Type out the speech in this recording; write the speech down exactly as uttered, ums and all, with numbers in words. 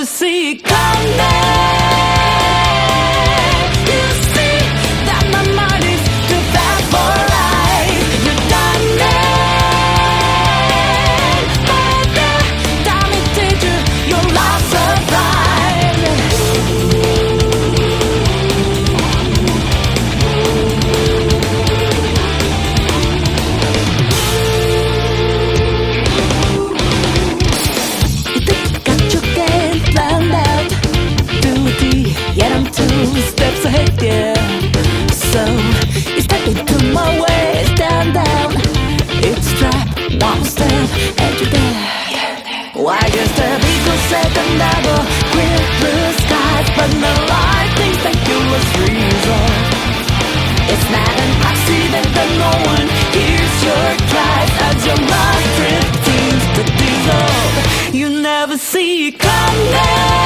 see it coming. You see that my mind is too fast for life. You're done by the time it takes you, your life steps ahead, yeah. So you step into my way, stand down. It's a trap, one step, and you're dead. Why just a little second double, clear blue skies, but no lightning, miraculous reason. It's not an accident that no one hears your cries as your mind drifts to dissolve. You never see it coming.